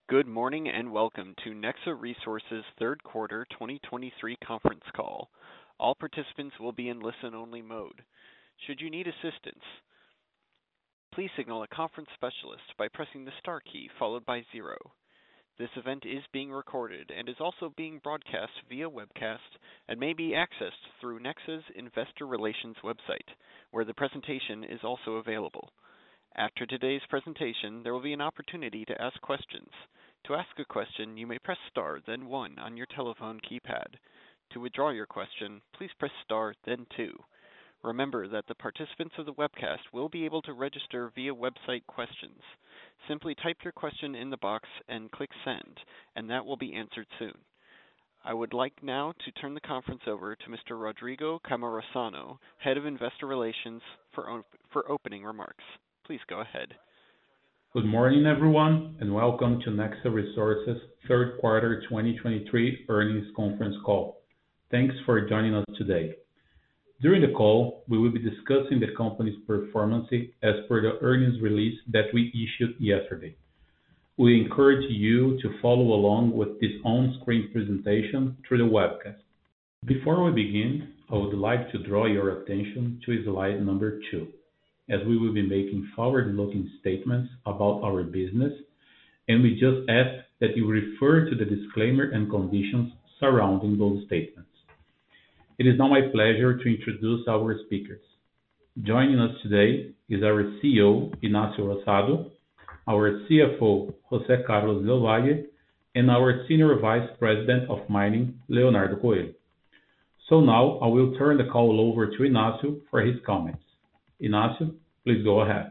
Good morning and welcome to Nexa Resources third quarter 2023 conference call. All participants will be in listen-only mode. Should you need assistance, please signal a conference specialist by pressing the star key followed by 0. This event is being recorded and is also being broadcast via webcast and may be accessed through Nexa's Investor Relations website, where the presentation is also available. After today's presentation, there will be an opportunity to ask questions. To ask a question, you may press star, then 1 on your telephone keypad. To withdraw your question, please press star, then 2. Remember that the participants of the webcast will be able to register via website questions. Simply type your question in the box and click send, and that will be answered soon. I would like now to turn the conference over to Mr. Rodrigo Cammarosano, Head of Investor Relations, for opening remarks. Please go ahead. Good morning, everyone, and welcome to Nexa Resources third quarter 2023 earnings conference call. Thanks for joining us today. During the call, we will be discussing the company's performance as per the earnings release that we issued yesterday. We encourage you to follow along with this on-screen presentation through the webcast. Before we begin, I would like to draw your attention to slide number 2. As we will be making forward-looking statements about our business, and we just ask that you refer to the disclaimer and conditions surrounding those statements. It is now my pleasure to introduce our speakers. Joining us today is our CEO, Ignacio Rosado, our CFO, José Carlos del Valle, and our Senior Vice President of Mining, Leonardo Coelho. So now I will turn the call over to Ignacio for his comments. Ignacio, please go ahead.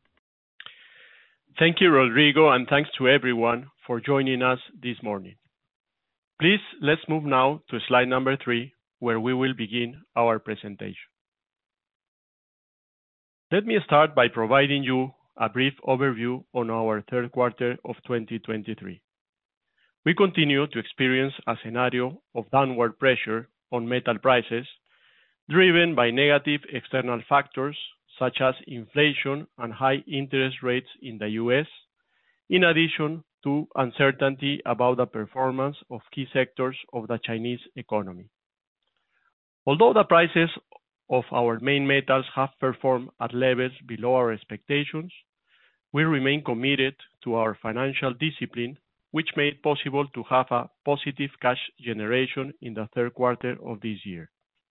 Thank you, Rodrigo, and thanks to everyone for joining us this morning. Please, let's move now to slide number 3, where we will begin our presentation. Let me start by providing you a brief overview on our third quarter of 2023. We continue to experience a scenario of downward pressure on metal prices, driven by negative external factors such as inflation and high interest rates in the US, in addition to uncertainty about the performance of key sectors of the Chinese economy. Although the prices of our main metals have performed at levels below our expectations, we remain committed to our financial discipline, which made it possible to have a positive cash generation in the third quarter of this year.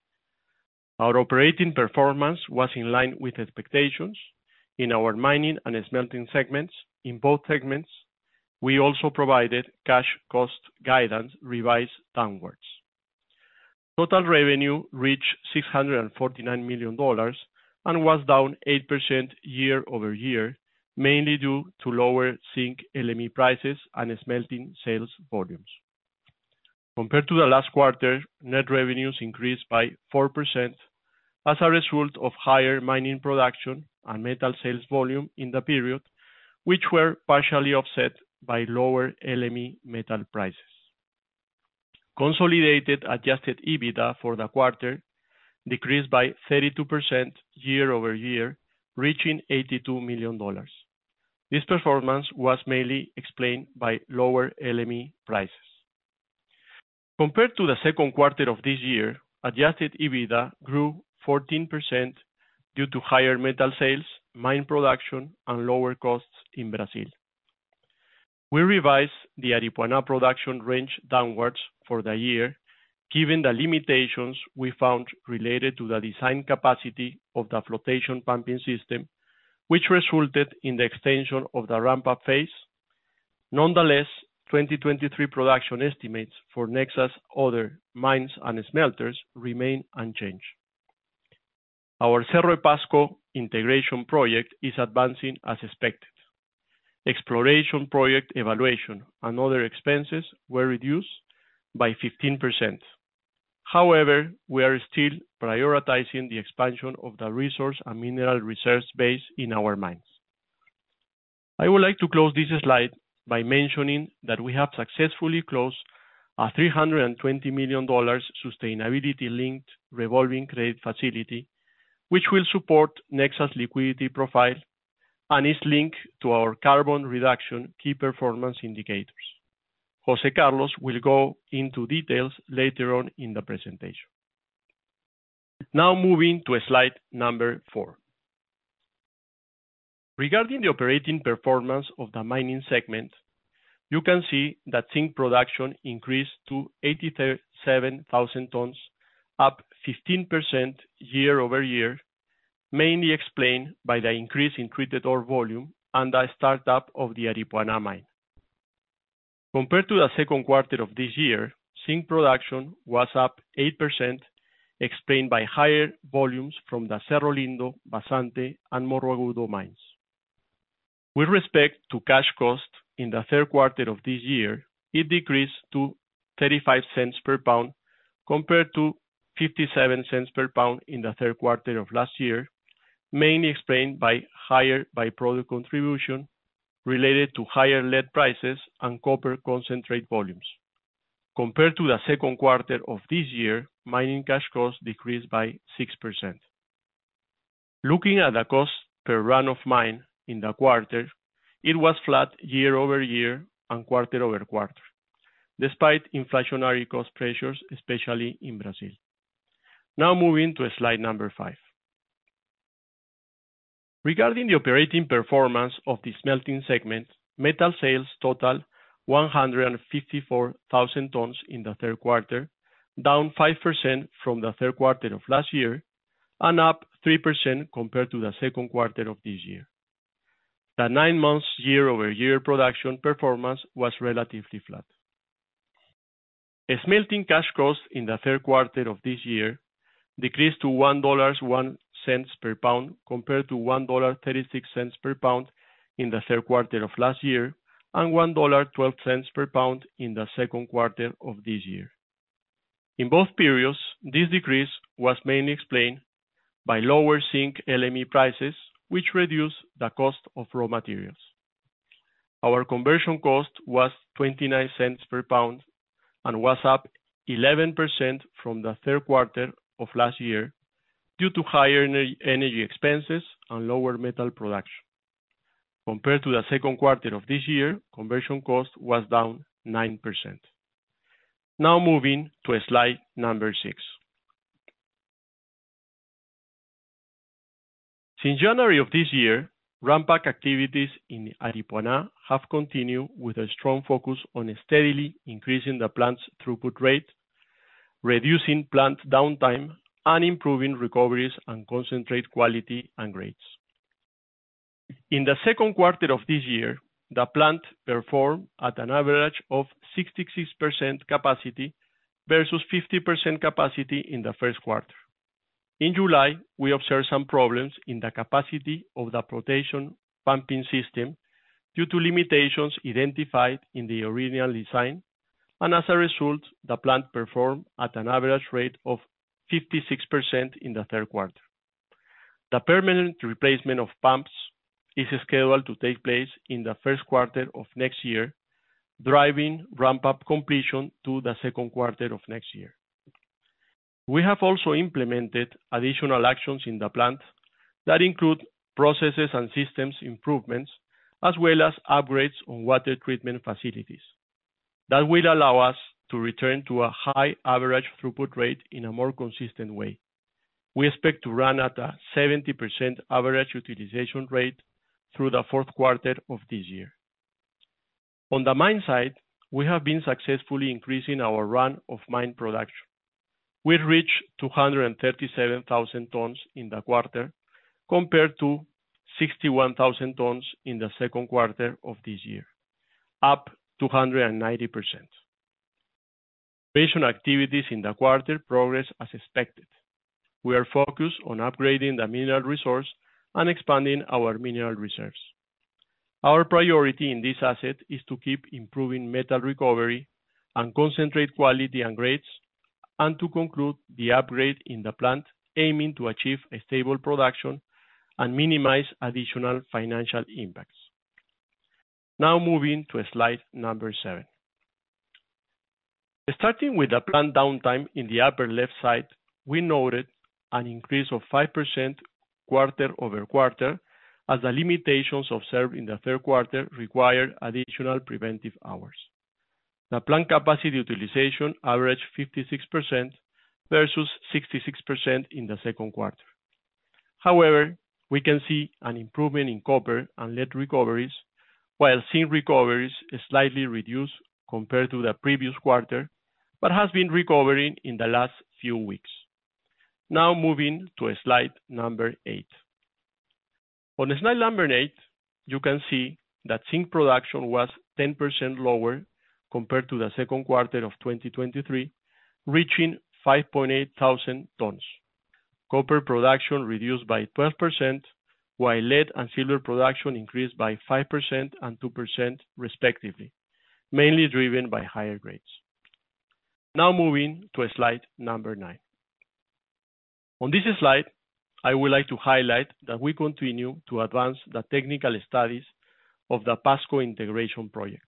Our operating performance was in line with expectations in our mining and smelting segments. In both segments, we also provided cash cost guidance revised downwards. Total revenue reached $649 million and was down 8% year-over-year, mainly due to lower zinc LME prices and smelting sales volumes. Compared to the last quarter, net revenues increased by 4% as a result of higher mining production and metal sales volume in the period, which were partially offset by lower LME metal prices. Consolidated adjusted EBITDA for the quarter decreased by 32% year-over-year, reaching $82 million. This performance was mainly explained by lower LME prices. Compared to the second quarter of this year, adjusted EBITDA grew 14% due to higher metal sales, mine production, and lower costs in Brazil. We revised the Aripuanã production range downwards for the year, given the limitations we found related to the design capacity of the flotation pumping system, which resulted in the extension of the ramp-up phase. Nonetheless, 2023 production estimates for Nexa's other mines and smelters remain unchanged. Our Cerro de Pasco integration project is advancing as expected. Exploration project evaluation and other expenses were reduced by 15%. However, we are still prioritizing the expansion of the resource and mineral reserves base in our mines. I would like to close this slide by mentioning that we have successfully closed a $320 million sustainability-linked revolving credit facility, which will support Nexa's liquidity profile and is linked to our carbon reduction key performance indicators. José Carlos will go into details later on in the presentation. Now moving to slide number 4. Regarding the operating performance of the mining segment, you can see that zinc production increased to 87,000 tons, up 15% year-over-year, mainly explained by the increase in treated ore volume and the startup of the Aripuanã mine. Compared to the second quarter of this year, zinc production was up 8%, explained by higher volumes from the Cerro Lindo, Vazante, and Morro Agudo mines. With respect to cash cost, in the third quarter of this year, it decreased to 35 cents per pound compared to 57 cents per pound in the third quarter of last year, mainly explained by higher byproduct contribution related to higher lead prices and copper concentrate volumes. Compared to the second quarter of this year, mining cash costs decreased by 6%. Looking at the cost per run of mine in the quarter, it was flat year-over-year and quarter-over-quarter, despite inflationary cost pressures, especially in Brazil. Now moving to slide number 5. Regarding the operating performance of the smelting segment, metal sales total 154,000 tons in the third quarter, down 5% from the third quarter of last year, and up 3% compared to the second quarter of this year. The 9 months year-over-year production performance was relatively flat. A smelting cash cost in the third quarter of this year decreased to $1.01 per pound compared to $1.36 per pound in the third quarter of last year and $1.12 per pound in the second quarter of this year. In both periods, this decrease was mainly explained by lower zinc LME prices, which reduced the cost of raw materials. Our conversion cost was 29 cents per pound and was up 11% from the third quarter of last year due to higher energy expenses and lower metal production. Compared to the second quarter of this year, conversion cost was down 9%. Now moving to slide number 6. Since January of this year, ramp-up activities in Aripuanã have continued with a strong focus on steadily increasing the plant's throughput rate, reducing plant downtime, and improving recoveries and concentrate quality and grades. In the second quarter of this year, the plant performed at an average of 66% capacity versus 50% capacity in the first quarter. In July, we observed some problems in the capacity of the flotation pumping system due to limitations identified in the original design, and as a result, the plant performed at an average rate of 56% in the third quarter. The permanent replacement of pumps is scheduled to take place in the first quarter of next year, driving ramp-up completion to the second quarter of next year. We have also implemented additional actions in the plant that include processes and systems improvements, as well as upgrades on water treatment facilities that will allow us to return to a high average throughput rate in a more consistent way. We expect to run at a 70% average utilization rate through the fourth quarter of this year. On the mine side, we have been successfully increasing our run of mine production. We reached 237,000 tons in the quarter compared to 61,000 tons in the second quarter of this year, up 290%. Exploration activities in the quarter progress as expected. We are focused on upgrading the mineral resource and expanding our mineral reserves. Our priority in this asset is to keep improving metal recovery and concentrate quality and grades, and to conclude the upgrade in the plant, aiming to achieve a stable production and minimize additional financial impacts. Now moving to slide number 7. Starting with the plant downtime in the upper left side, we noted an increase of 5% quarter-over-quarter as the limitations observed in the third quarter required additional preventive hours. The plant capacity utilization averaged 56% versus 66% in the second quarter. However, we can see an improvement in copper and lead recoveries, while zinc recoveries slightly reduced compared to the previous quarter, but has been recovering in the last few weeks. Now moving to slide number 8. On slide number 8, you can see that zinc production was 10% lower compared to the second quarter of 2023, reaching 5.8 thousand tons. Copper production reduced by 12%, while lead and silver production increased by 5% and 2% respectively, mainly driven by higher grades. Now moving to slide number 9. On this slide, I would like to highlight that we continue to advance the technical studies of the Pasco integration project.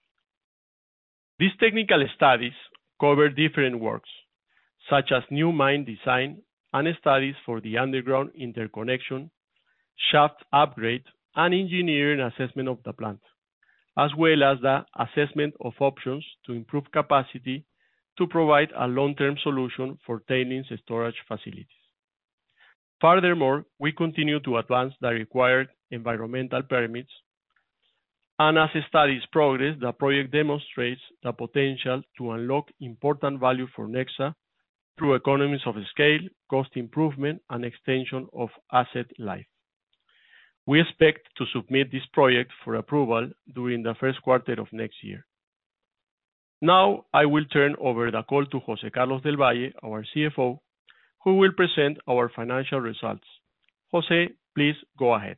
These technical studies cover different works, such as new mine design and studies for the underground interconnection, shaft upgrade, and engineering assessment of the plant, as well as the assessment of options to improve capacity to provide a long-term solution for tailings storage facilities. Furthermore, we continue to advance the required environmental permits, and as studies progress, the project demonstrates the potential to unlock important value for Nexa through economies of scale, cost improvement, and extension of asset life. We expect to submit this project for approval during the first quarter of next year. Now, I will turn over the call to José Carlos del Valle, our CFO, who will present our financial results. José, please go ahead.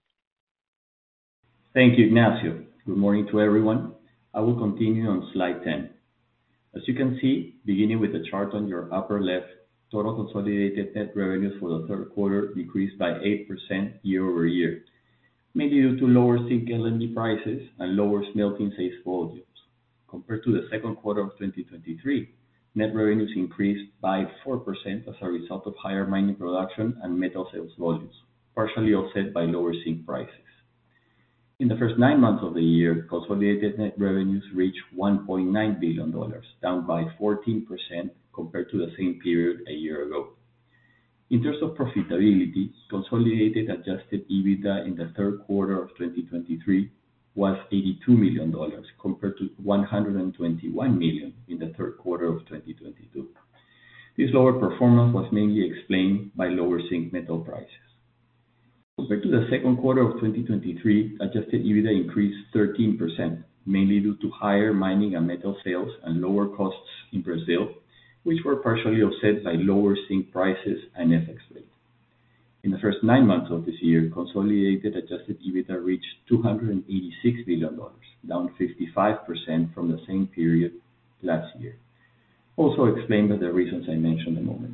Thank you, Ignacio. Good morning to everyone. I will continue on slide 10. As you can see, beginning with the chart on your upper left, total consolidated net revenues for the third quarter decreased by 8% year-over-year, mainly due to lower zinc LME prices and lower smelting sales volumes. Compared to the second quarter of 2023, net revenues increased by 4% as a result of higher mining production and metal sales volumes, partially offset by lower zinc prices. In the first 9 months of the year, consolidated net revenues reached $1.9 billion, down by 14% compared to the same period a year ago. In terms of profitability, consolidated adjusted EBITDA in the third quarter of 2023 was $82 million, compared to $121 million in the third quarter of 2022. This lower performance was mainly explained by lower zinc metal prices. Compared to the second quarter of 2023, adjusted EBITDA increased 13%, mainly due to higher mining and metal sales and lower costs in Brazil, which were partially offset by lower zinc prices and FX rate. In the first 9 months of this year, consolidated adjusted EBITDA reached $286 million, down 55% from the same period last year, also explained by the reasons I mentioned a moment.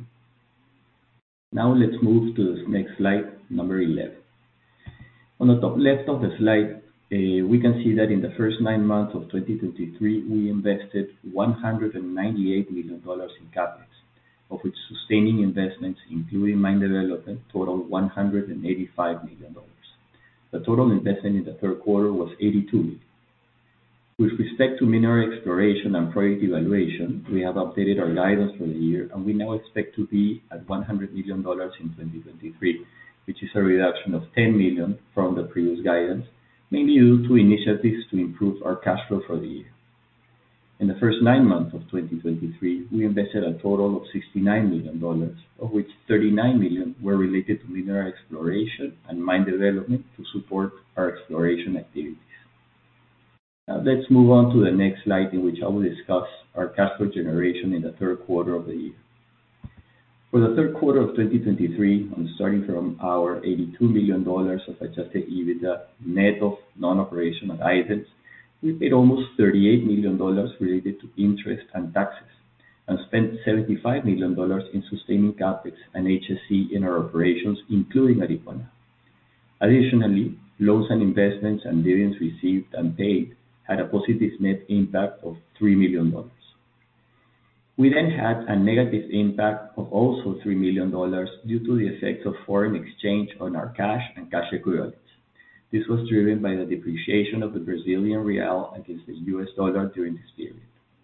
Now let's move to the next slide, number 11. On the top left of the slide, we can see that in the first 9 months of 2023, we invested $198 million in CapEx, of which sustaining investments, including mine development, totaled $185 million. The total investment in the third quarter was $82 million. With respect to mineral exploration and project evaluation, we have updated our guidance for the year, and we now expect to be at $100 million in 2023, which is a reduction of $10 million from the previous guidance, mainly due to initiatives to improve our cash flow for the year. In the first 9 months of 2023, we invested a total of $69 million, of which $39 million were related to mineral exploration and mine development to support our exploration activities. Now let's move on to the next slide, in which I will discuss our cash flow generation in the third quarter of the year. For the third quarter of 2023, and starting from our $82 million of adjusted EBITDA net of non-operational items, we paid almost $38 million related to interest and taxes, and spent $75 million in sustaining CapEx and HSE in our operations, including Aripuanã. Additionally, loans and investments and dividends received and paid had a positive net impact of $3 million. We then had a negative impact of also $3 million due to the effects of foreign exchange on our cash and cash equivalents, This was driven by the depreciation of the Brazilian real against the US dollar during this period.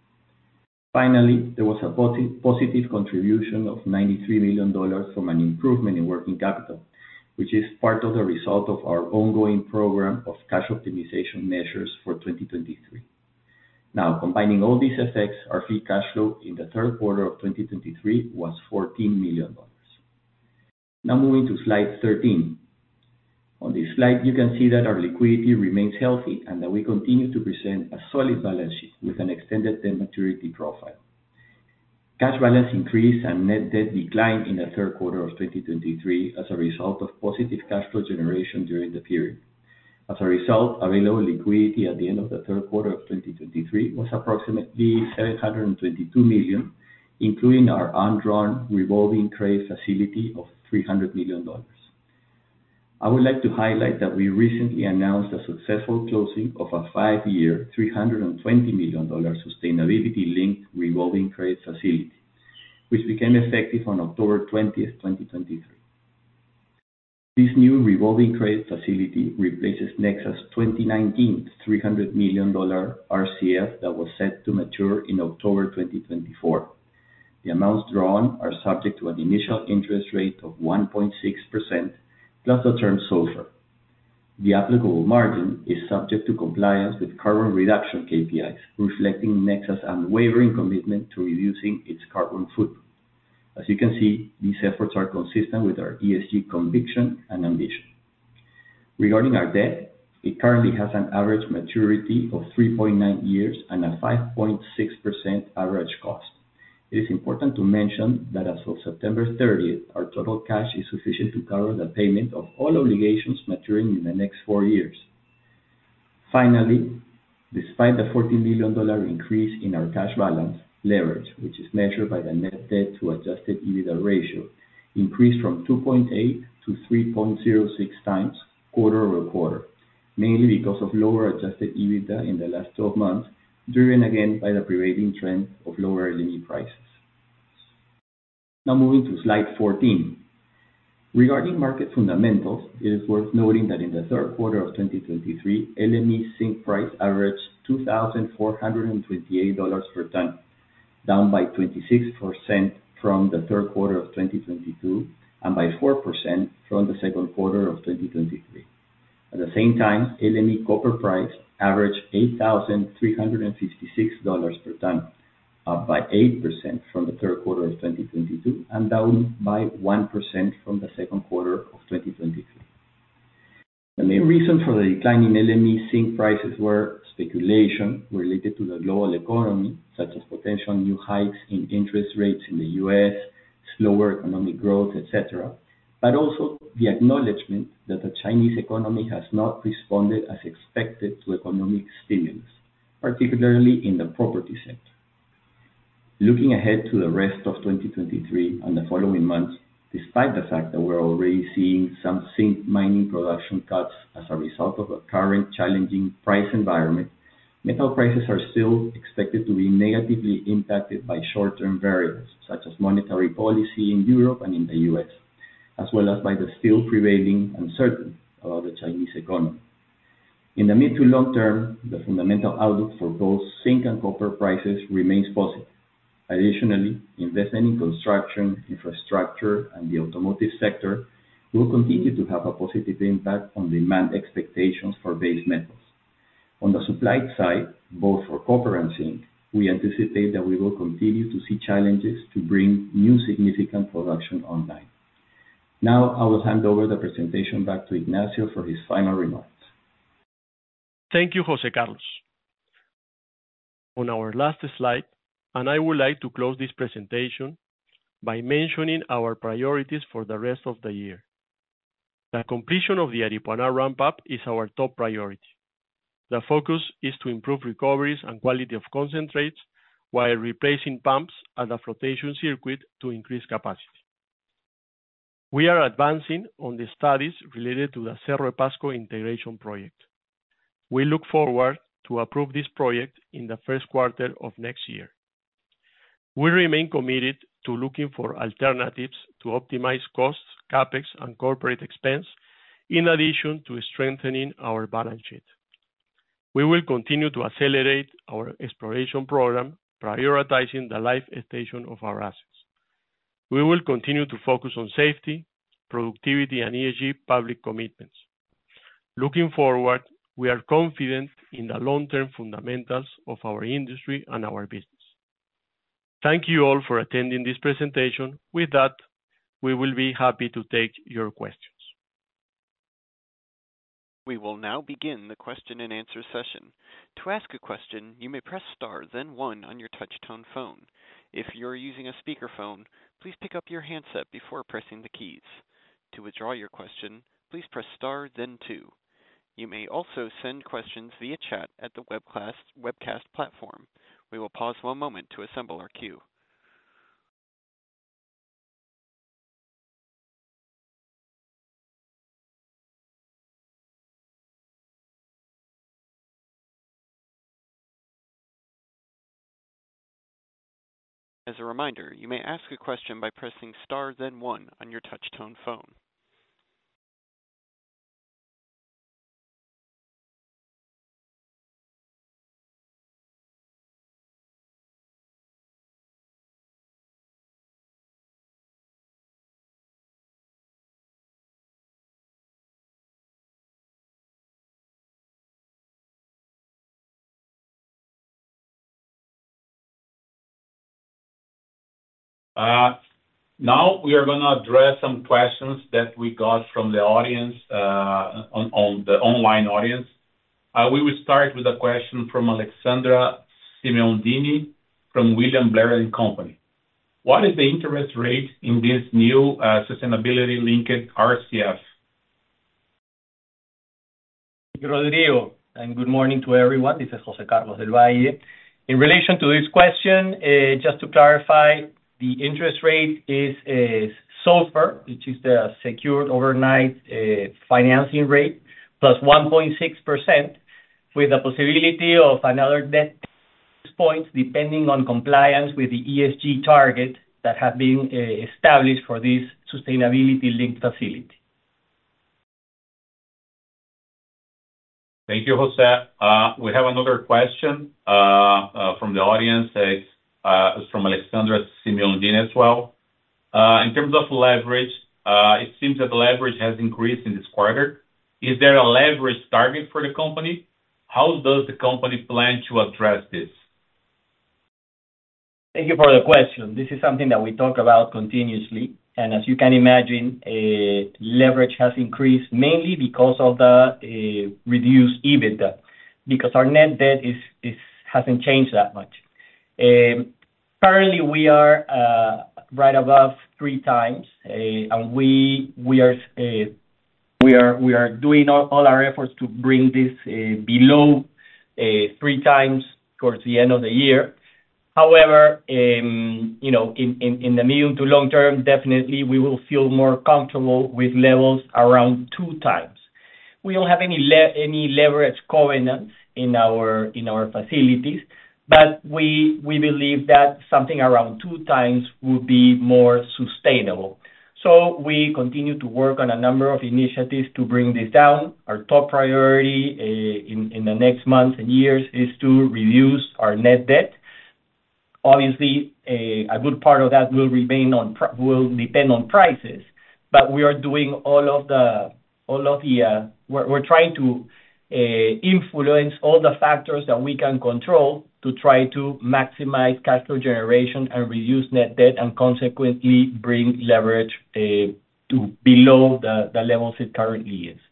Finally, there was a positive contribution of $93 million from an improvement in working capital, which is part of the result of our ongoing program of cash optimization measures for 2023. Now, combining all these effects, our free cash flow in the third quarter of 2023 was $14 million. Now moving to slide 13. On this slide, you can see that our liquidity remains healthy and that we continue to present a solid balance sheet with an extended debt maturity profile. Cash balance increased and net debt declined in the third quarter of 2023 as a result of positive cash flow generation during the period. As a result, available liquidity at the end of the third quarter of 2023 was approximately $722 million, including our undrawn revolving credit facility of $300 million. I would like to highlight that we recently announced a successful closing of a 5-year, $320 million sustainability-linked revolving credit facility, which became effective on October 20th, 2023. This new revolving credit facility replaces Nexa's 2019 $300 million RCF that was set to mature in October 2024. The amounts drawn are subject to an initial interest rate of 1.6%, plus the term SOFR. The applicable margin is subject to compliance with carbon reduction KPIs, reflecting Nexa's unwavering commitment to reducing its carbon footprint. As you can see, these efforts are consistent with our ESG conviction and ambition. Regarding our debt, it currently has an average maturity of 3.9 years and a 5.6% average cost. It is important to mention that as of September 30th, our total cash is sufficient to cover the payment of all obligations maturing in the next 4 years. Finally, despite the $14 million increase in our cash balance, leverage, which is measured by the net debt to adjusted EBITDA ratio, increased from 2.8 to 3.06 times quarter-over-quarter, mainly because of lower adjusted EBITDA in the last 12 months, driven again by the prevailing trend of lower LME prices. Now moving to slide 14. Regarding market fundamentals, it is worth noting that in the third quarter of 2023, LME zinc price averaged $2,428 per ton, down by 26% from the third quarter of 2022 and by 4% from the second quarter of 2023. At the same time, LME copper price averaged $8,356 per ton, up by 8% from the third quarter of 2022 and down by 1% from the second quarter of 2023. The main reason for the decline in LME zinc prices were speculation related to the global economy, such as potential new hikes in interest rates in the US, slower economic growth, etc., but also the acknowledgement that the Chinese economy has not responded as expected to economic stimulus, particularly in the property sector. Looking ahead to the rest of 2023 and the following months, despite the fact that we're already seeing some zinc mining production cuts as a result of the current challenging price environment, metal prices are still expected to be negatively impacted by short-term variables, such as monetary policy in Europe and in the US, as well as by the still prevailing uncertainty about the Chinese economy. In the mid to long term, the fundamental outlook for both zinc and copper prices remains positive. Additionally, investment in construction, infrastructure, and the automotive sector will continue to have a positive impact on demand expectations for base metals. On the supply side, both for copper and zinc, we anticipate that we will continue to see challenges to bring new significant production online. Now I will hand over the presentation back to Ignacio for his final remarks. Thank you, José Carlos. On our last slide, and I would like to close this presentation by mentioning our priorities for the rest of the year. The completion of the Aripuanã ramp-up is our top priority. The focus is to improve recoveries and quality of concentrates while replacing pumps at the flotation circuit to increase capacity. We are advancing on the studies related to the Cerro de Pasco integration project. We look forward to approve this project in the first quarter of next year. We remain committed to looking for alternatives to optimize costs, CapEx, and corporate expense in addition to strengthening our balance sheet. We will continue to accelerate our exploration program, prioritizing the life extension of our assets. We will continue to focus on safety, productivity, and ESG public commitments. Looking forward, we are confident in the long-term fundamentals of our industry and our business. Thank you all for attending this presentation. With that, we will be happy to take your questions. We will now begin the question and answer session. To ask a question, you may press star, then one on your touch-tone phone. If you're using a speakerphone, please pick up your handset before pressing the keys. To withdraw your question, please press star, then two. You may also send questions via chat at the webcast platform. We will pause one moment to assemble our queue. As a reminder, you may ask a question by pressing star, then one on your touch-tone phone. Now we are going to address some questions that we got from the audience, on the online audience. We will start with a question from Alexandra Simeondini from William Blair & Company. What is the interest rate in this new sustainability-linked RCF? Thank you, Rodrigo, and good morning to everyone. This is José Carlos del Valle. In relation to this question, just to clarify, the interest rate is SOFR, which is the secured overnight financing rate, plus 1.6%, with the possibility of another net points depending on compliance with the ESG target that have been established for this sustainability-linked facility. Thank you, José. We have another question from the audience. It's from Alexandra Simeondini as well. In terms of leverage, it seems that the leverage has increased in this quarter. Is there a leverage target for the company? How does the company plan to address this? Thank you for the question. This is something that we talk about continuously. And as you can imagine, leverage has increased mainly because of the reduced EBITDA, because our net debt hasn't changed that much. Currently, we are right above 3 times, and we are doing all our efforts to bring this below 3 times towards the end of the year. However, in the medium to long term, definitely we will feel more comfortable with levels around 2 times. We don't have any leverage covenants in our facilities, but we believe that something around 2 times would be more sustainable. So we continue to work on a number of initiatives to bring this down. Our top priority in the next months and years is to reduce our net debt. Obviously, a good part of that will depend on prices, but we are doing we're trying to influence all the factors that we can control to try to maximize cash flow generation and reduce net debt, and consequently bring leverage to below the levels it currently is.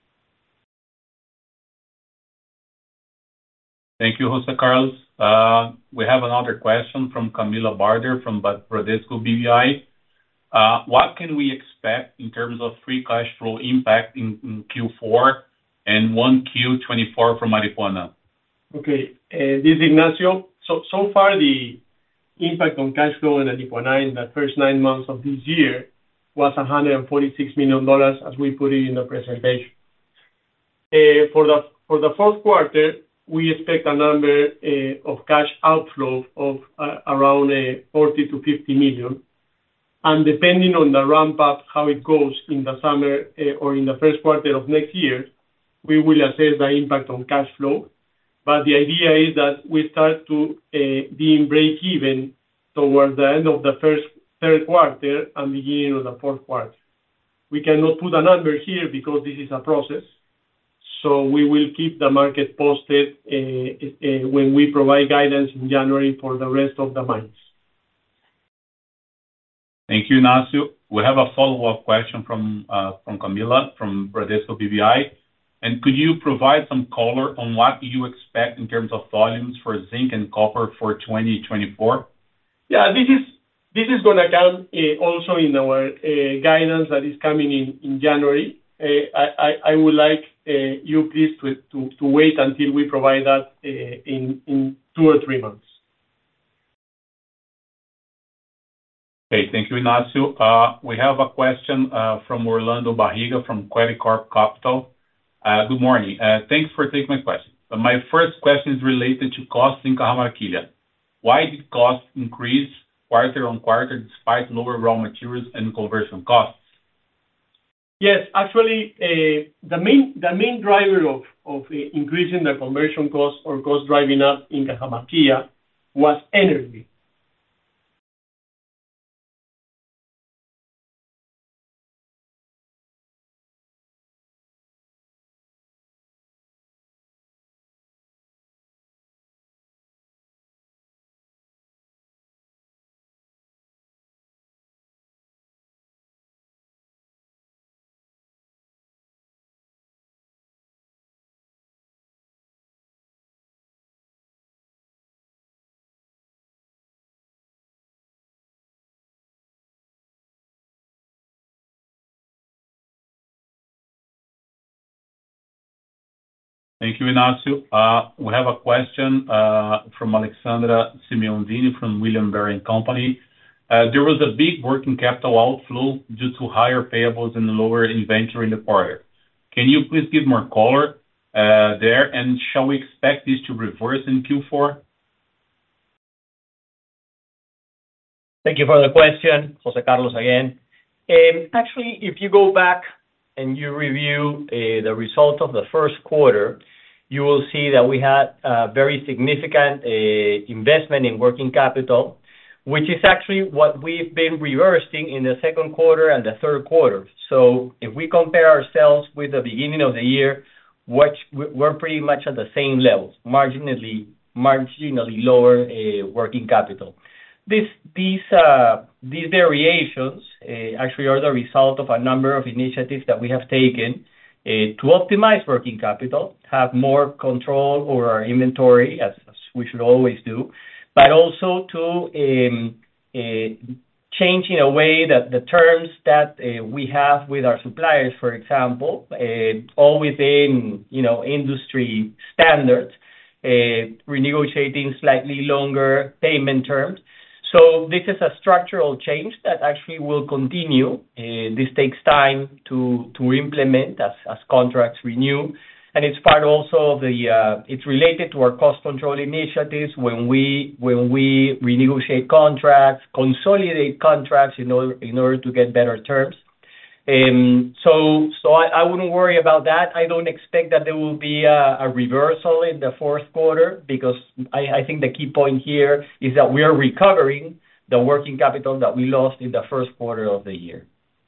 Thank you, José Carlos. We have another question from Camila Barder from Bradesco BBI. What can we expect in terms of free cash flow impact in Q4 and 1Q24 from Aripuanã? Okay, this is Ignacio. So far, the impact on cash flow in Aripuanã in the first 9 months of this year was $146 million, as we put it in the presentation. For the fourth quarter, we expect a number of cash outflow of around $40 to $50 million. And depending on the ramp-up, how it goes in the summer or in the first quarter of next year, we will assess the impact on cash flow. But the idea is that we start to be in break-even towards the end of the third quarter and beginning of the fourth quarter. We cannot put a number here because this is a process. So we will keep the market posted when we provide guidance in January for the rest of the mines. Thank you, Ignacio. We have a follow-up question from Camila from Bradesco BBI. And could you provide some color on what you expect in terms of volumes for zinc and copper for 2024? Yeah, this is going to come also in our guidance that is coming in January. I would like you please to wait until we provide that in 2 or 3 months. Okay, thank you, Ignacio. We have a question from Orlando Barriga from Credicorp Capital. Good morning. Thanks for taking my question. My first question is related to costs in Cajamarquilla. Why did costs increase quarter on quarter despite lower raw materials and conversion costs? Yes, actually, the main driver of increasing the conversion cost or cost driving up in Cajamarquilla was energy. Thank you, Ignacio. We have a question from Alexandra Simeonzini from William Blair & Company. There was a big working capital outflow due to higher payables and lower inventory in the quarter. Can you please give more color there, and shall we expect this to reverse in Q4? Thank you for the question, José Carlos again. Actually, if you go back and you review the results of the first quarter, you will see that we had a very significant investment in working capital, which is actually what we've been reversing in the second quarter and the third quarter. So if we compare ourselves with the beginning of the year, we're pretty much at the same levels, marginally lower working capital. These variations actually are the result of a number of initiatives that we have taken to optimize working capital, have more control over our inventory, as we should always do, but also to change in a way that the terms that we have with our suppliers, for example, all within industry standards, renegotiating slightly longer payment terms. So this is a structural change that actually will continue. This takes time to implement as contracts renew. And it's part also of it's related to our cost control initiatives when we renegotiate contracts, consolidate contracts in order to get better terms. So I wouldn't worry about that. I don't expect that there will be a reversal in the fourth quarter, because I think the key point here is that we are recovering the working capital that we lost in the first quarter of the year.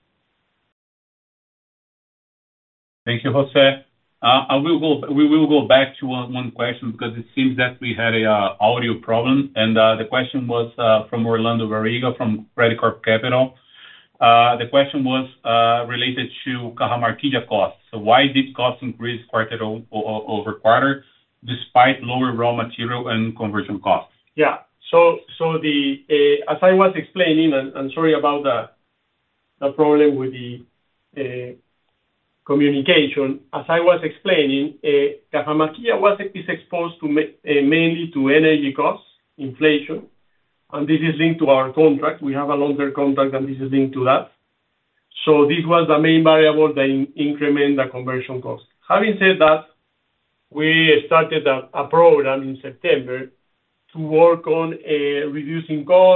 Thank you, José. We will go back to one question, because it seems that we had a audio problem, and the question was from Orlando Barriga from Credicorp Capital. The question was related to Cajamarquilla costs. So why did costs increase quarter over quarter despite lower raw material and conversion costs? Yeah. So as I was explaining, and sorry about the problem with the communication. As I was explaining, Cajamarquilla is exposed to mainly to energy costs, inflation, and this is linked to our contract. We have a long-term contract, and this is linked to that. So this was the main variable that increment the conversion cost. Having said that, we started a program in September to work on reducing costs,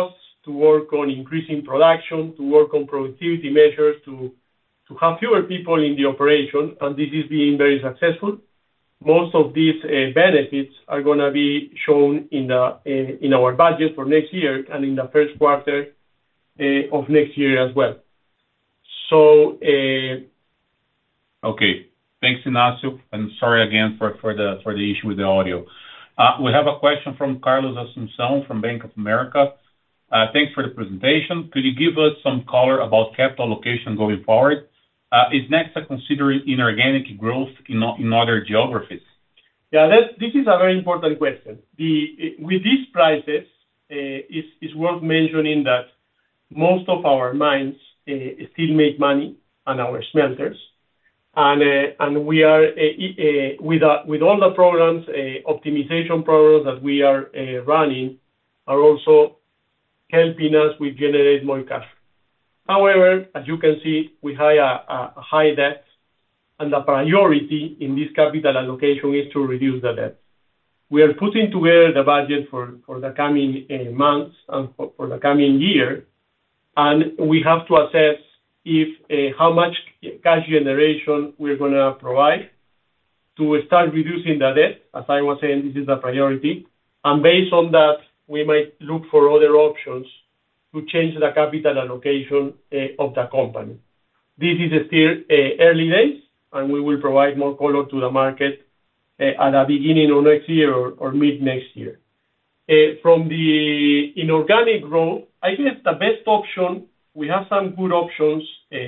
to work on increasing production, to work on productivity measures, to have fewer people in the operation, and this is being very successful. Most of these benefits are going to be shown in our budget for next year and in the first quarter of next year as well. So, okay. Thanks, Ignacio, and sorry again for the issue with the audio. We have a question from Carlos Assumpção from Bank of America. Thanks for the presentation. Could you give us some color about capital allocation going forward? Is Nexa considering inorganic growth in other geographies? Yeah, this is a very important question. With these prices, it's worth mentioning that most of our mines still make money on our smelters. And we are with all the programs, optimization programs that we are running, are also helping us with generate more cash. However, as you can see, we have a high debt, and the priority in this capital allocation is to reduce the debt. We are putting together the budget for the coming months and for the coming year, and we have to assess how much cash generation we're going to provide to start reducing the debt. As I was saying, this is the priority. And based on that, we might look for other options to change the capital allocation of the company. This is still early days, and we will provide more color to the market at the beginning of next year or mid next year. From the inorganic growth, I guess the best option, we have some good options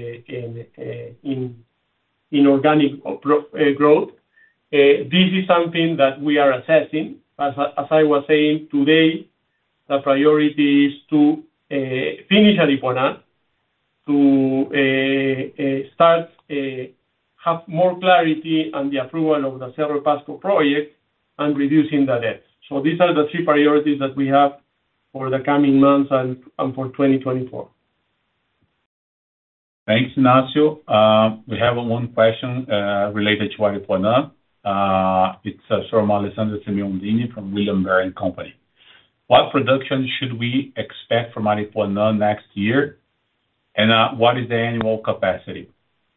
in organic growth. This is something that we are assessing. As I was saying today, the priority is to finish Aripuanã, to start have more clarity on the approval of the Cerro Pasco project and reducing the debt. So these are the three priorities that we have for the coming months and for 2024. Thanks, Ignacio. We have one question related to Aripuanã. It's from Alessandro Semiondini from William Blair & Company. What production should we expect from Aripuanã next year, and what is the annual capacity?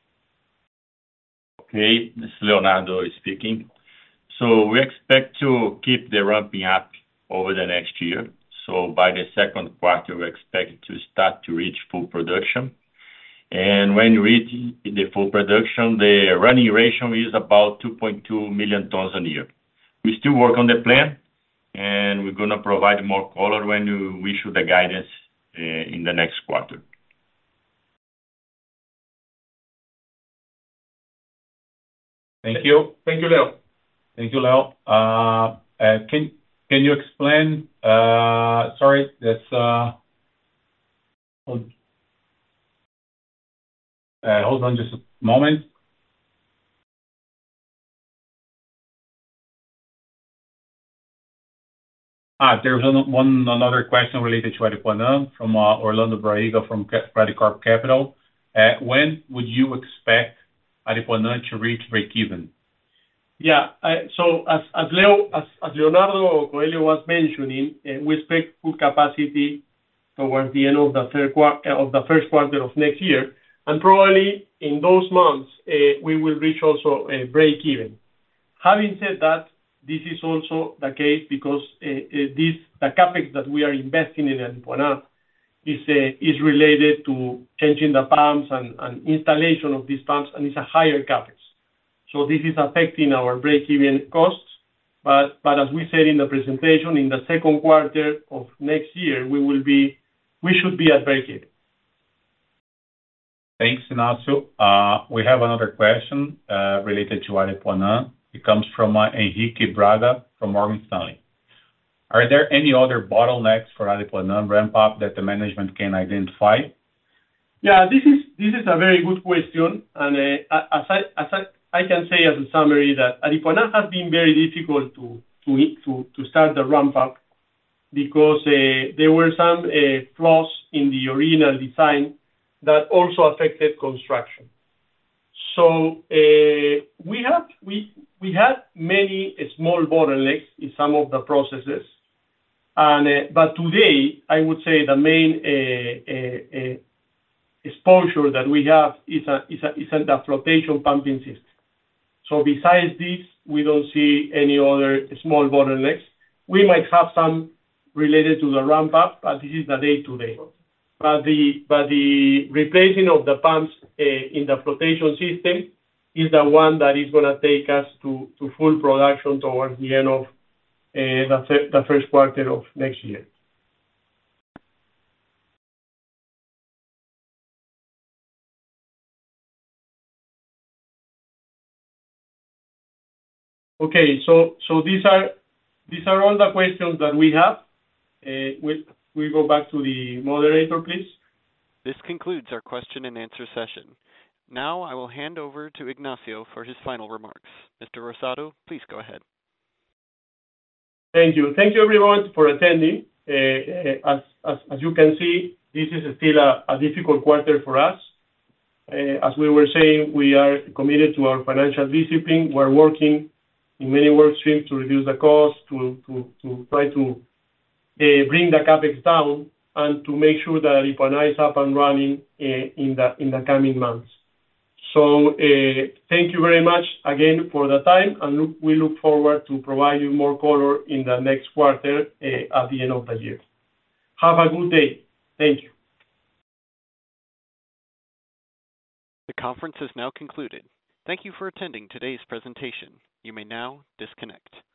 Okay, this is Leonardo speaking. So we expect to keep the ramping up over the next year. So by the second quarter, we expect to start to reach full production. And when you reach the full production, the running ratio is about 2.2 million tons a year. We still work on the plan, and we're going to provide more color when we issue the guidance in the next quarter. Thank you. Thank you, Leo. Thank you, Leo. Can you explain? Sorry, that's. Hold on just a moment. There's another question related to Aripuanã from Orlando Braiga from Credicorp Capital. When would you expect Aripuanã to reach breakeven? Yeah. So as Leonardo Coelho was mentioning, we expect full capacity towards the end of the first quarter of next year, and probably in those months we will reach also a breakeven. Having said that, this is also the case because the capex that we are investing in Aripuanã is related to changing the pumps and installation of these pumps, and it's a higher capex. So this is affecting our break-even costs. But as we said in the presentation, in the second quarter of next year, we should be at break-even. Thanks, Ignacio. We have another question related to Aripuanã. It comes from Henrique Braga from Morgan Stanley. Are there any other bottlenecks for Aripuanã ramp-up that the management can identify? Yeah, this is a very good question, and as I can say as a summary that Aripuanã has been very difficult to start the ramp-up because there were some flaws in the original design that also affected construction. So we had many small bottlenecks in some of the processes, But today, I would say the main exposure that we have is in the flotation pumping system. So besides this, we don't see any other small bottlenecks. We might have some related to the ramp up, but this is the day-to-day. But the replacing of the pumps in the flotation system is the one that is going to take us to full production towards the end of the first quarter of next year. Okay, so these are all the questions that we have. We go back to the moderator, please. This concludes our question and answer session. Now I will hand over to Ignacio for his final remarks. Mr. Rosado, please go ahead. Thank you. Thank you, everyone, for attending. As you can see, this is still a difficult quarter for us. As we were saying, we are committed to our financial discipline. We're working in many work streams to reduce the cost, to try to bring the capex down, and to make sure that Aripuanã is up and running in the coming months. So thank you very much again for the time, and we look forward to provide you more color in the next quarter at the end of the year. Have a good day. Thank you. The conference is now concluded. Thank you for attending today's presentation. You may now disconnect.